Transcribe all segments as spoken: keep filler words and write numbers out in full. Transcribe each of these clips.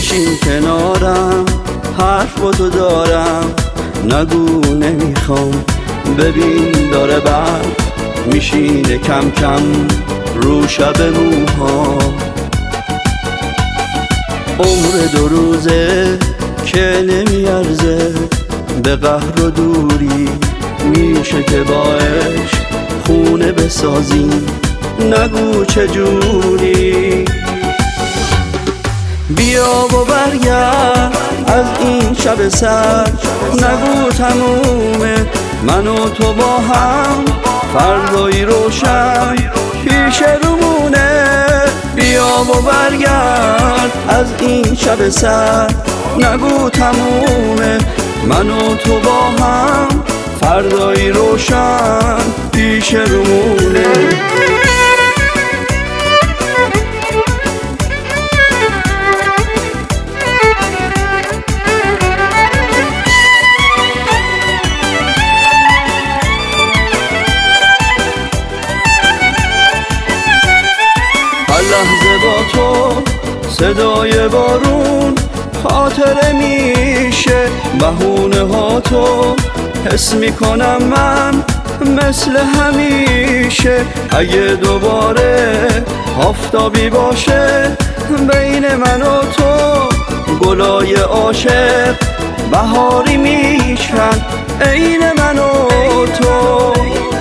بشین کنارم، حرفاتو دارم، نگو نمیخوام. ببین داره برق میشینه کم کم رو شب موها. عمر دو روزه که نمیارزه به قهر و دوری، میشه که با عشق خونه بسازیم، نگو چجوری. بیا و برگرد از این شب سرد، نگو تمومه من و تو با هم، فردایی روشن پیش رومونه. بیا و برگرد از این شب سرد، نگو تمومه من و تو با هم، فردایی روشن پیش رومونه. هر لحظه با تو صدای بارون خاطره میشه، بهونه ها تو حس میکنم من مثل همیشه. اگه دوباره آفتابی باشه بین من و تو، گلای عاشق بهاری میشن عین من و تو.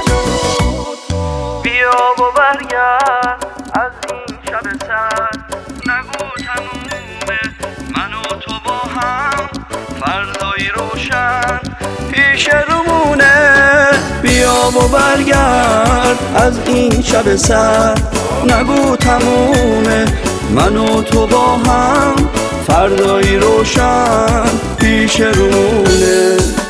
بیا و برگرد از این شب سرد، نگو تمومه من و تو با هم، فردایی روشن پیش رومونه. بیا و برگرد از این شب سرد، نگو تمومه من و تو با هم، فردایی روشن پیش رومونه.